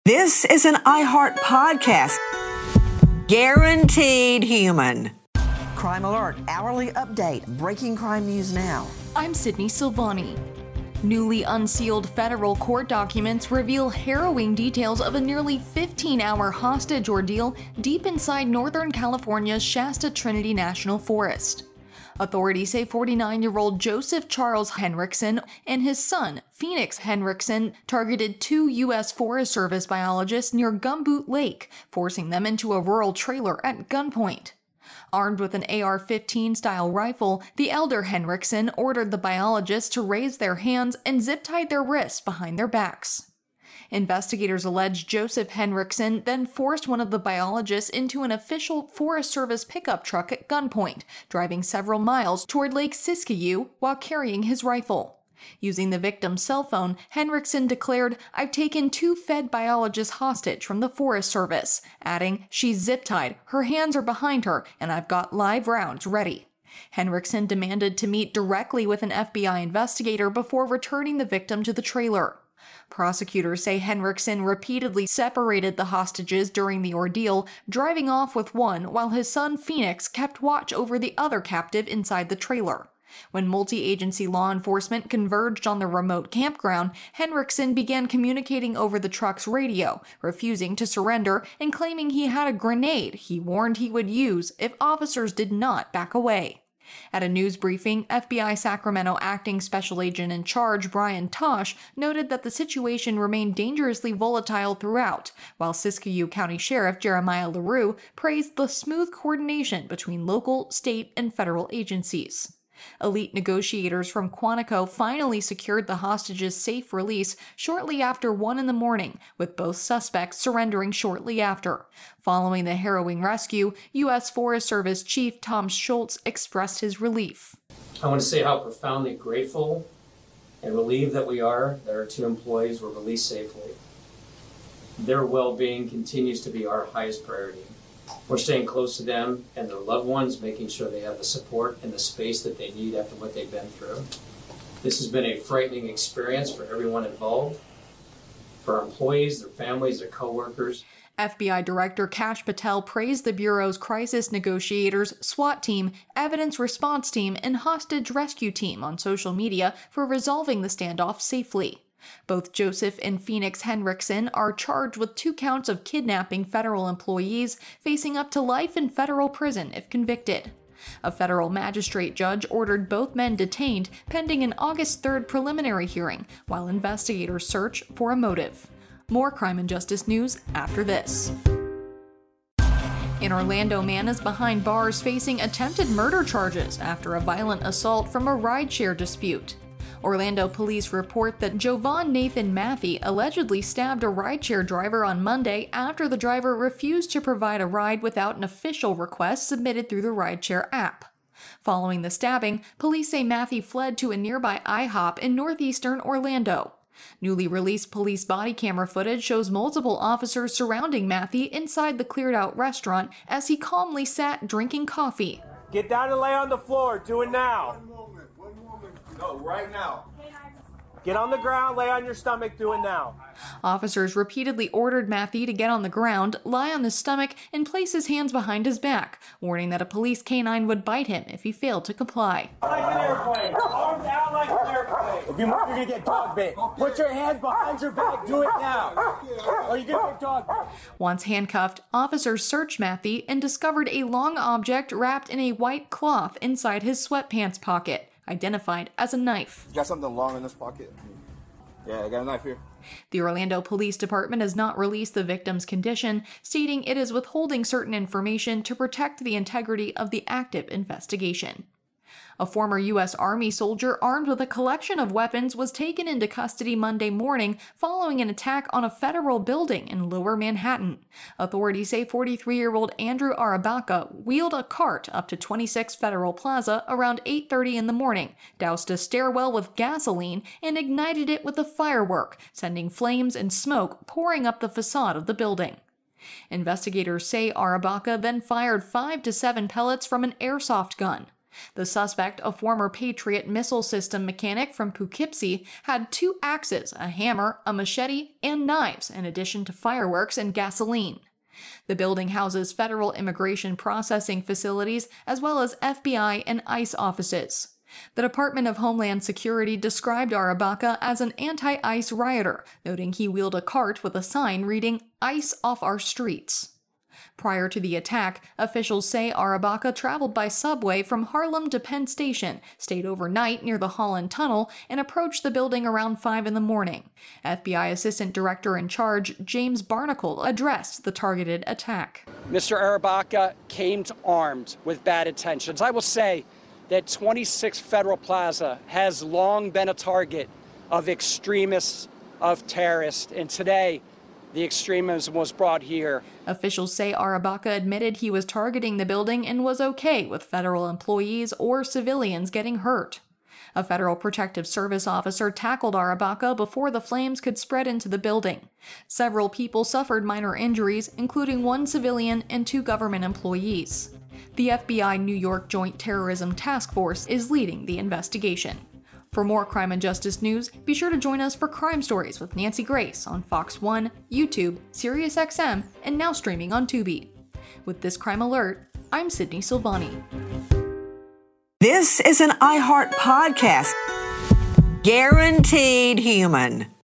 This is an iHeart podcast. Guaranteed human. Crime Alert, hourly update, breaking crime news now. I'm Sydney Silvani. Newly unsealed federal court documents reveal harrowing details of a nearly 15-hour hostage ordeal deep inside Northern California's Shasta Trinity National Forest. Authorities say 49-year-old Joseph Charles Henriksen and his son, Phoenix Henriksen, targeted two U.S. Forest Service biologists near Gumboot Lake, forcing them into a rural trailer at gunpoint. Armed with an AR-15 style rifle, the elder Henriksen ordered the biologists to raise their hands and zip-tied their wrists behind their backs. Investigators allege Joseph Henriksen then forced one of the biologists into an official Forest Service pickup truck at gunpoint, driving several miles toward Lake Siskiyou while carrying his rifle. Using the victim's cell phone, Henriksen declared, "I've taken two fed biologists hostage from the Forest Service," adding, "She's zip-tied, her hands are behind her, and I've got live rounds ready." Henriksen demanded to meet directly with an FBI investigator before returning the victim to the trailer. Prosecutors say Henriksen repeatedly separated the hostages during the ordeal, driving off with one while his son Phoenix kept watch over the other captive inside the trailer. When multi-agency law enforcement converged on the remote campground, Henriksen began communicating over the truck's radio, refusing to surrender and claiming he had a grenade he warned he would use if officers did not back away. At a news briefing, FBI Sacramento Acting Special Agent in Charge Brian Tosh noted that the situation remained dangerously volatile throughout, while Siskiyou County Sheriff Jeremiah LaRue praised the smooth coordination between local, state, and federal agencies. Elite negotiators from Quantico finally secured the hostages' safe release shortly after 1 a.m, with both suspects surrendering shortly after. Following the harrowing rescue, U.S. Forest Service Chief Tom Schultz expressed his relief. I want to say how profoundly grateful and relieved that we are that our two employees were released safely. Their well-being continues to be our highest priority. We're staying close to them and their loved ones, making sure they have the support and the space that they need after what they've been through. This has been a frightening experience for everyone involved, for our employees, their families, their coworkers. FBI Director Kash Patel praised the Bureau's crisis negotiators, SWAT team, evidence response team, and hostage rescue team on social media for resolving the standoff safely. Both Joseph and Phoenix Henriksen are charged with 2 counts of kidnapping federal employees, facing up to life in federal prison if convicted. A federal magistrate judge ordered both men detained pending an August 3rd preliminary hearing, while investigators search for a motive. More crime and justice news after this. An Orlando man is behind bars facing attempted murder charges after a violent assault from a rideshare dispute. Orlando police report that Jovan Nathan Matthey allegedly stabbed a rideshare driver on Monday after the driver refused to provide a ride without an official request submitted through the rideshare app. Following the stabbing, police say Matthey fled to a nearby IHOP in northeastern Orlando. Newly released police body camera footage shows multiple officers surrounding Matthey inside the cleared-out restaurant as he calmly sat drinking coffee. Get down and lay on the floor. Do it now. No, right now. Get on the ground, lay on your stomach, do it now. Officers repeatedly ordered Matthey to get on the ground, lie on his stomach, and place his hands behind his back, warning that a police canine would bite him if he failed to comply. Like an airplane. Arms out like an airplane. If you move, you're going to get dog bit. Put your hands behind your back. Do it now. Or you're going to get dog bit. Once handcuffed, officers searched Matthey and discovered a long object wrapped in a white cloth inside his sweatpants pocket, identified as a knife. You got something long in this pocket? Yeah, I got a knife here. The Orlando Police Department has not released the victim's condition, stating it is withholding certain information to protect the integrity of the active investigation. A former U.S. Army soldier armed with a collection of weapons was taken into custody Monday morning following an attack on a federal building in Lower Manhattan. Authorities say 43-year-old Andrew Arabaca wheeled a cart up to 26 Federal Plaza around 8:30 in the morning, doused a stairwell with gasoline, and ignited it with a firework, sending flames and smoke pouring up the facade of the building. Investigators say Arabaca then fired 5 to 7 pellets from an airsoft gun. The suspect, a former Patriot missile system mechanic from Poughkeepsie, had 2 axes, a hammer, a machete, and knives, in addition to fireworks and gasoline. The building houses federal immigration processing facilities as well as FBI and ICE offices. The Department of Homeland Security described Arabaca as an anti-ICE rioter, noting he wheeled a cart with a sign reading, "ICE off our streets." Prior to the attack, officials say Arabaca traveled by subway from Harlem to Penn Station, stayed overnight near the Holland Tunnel, and approached the building around 5 in the morning. FBI Assistant Director in Charge James Barnacle addressed the targeted attack. Mr. Arabaca came armed with bad intentions. I will say that 26 Federal Plaza has long been a target of extremists, of terrorists, and today the extremism was brought here. Officials say Arabaca admitted he was targeting the building and was okay with federal employees or civilians getting hurt. A Federal Protective Service officer tackled Arabaca before the flames could spread into the building. Several people suffered minor injuries, including 1 civilian and 2 government employees. The FBI New York Joint Terrorism Task Force is leading the investigation. For more crime and justice news, be sure to join us for Crime Stories with Nancy Grace on Fox 1, YouTube, SiriusXM, and now streaming on Tubi. With this crime alert, I'm Sydney Silvani. This is an iHeart podcast. Guaranteed human.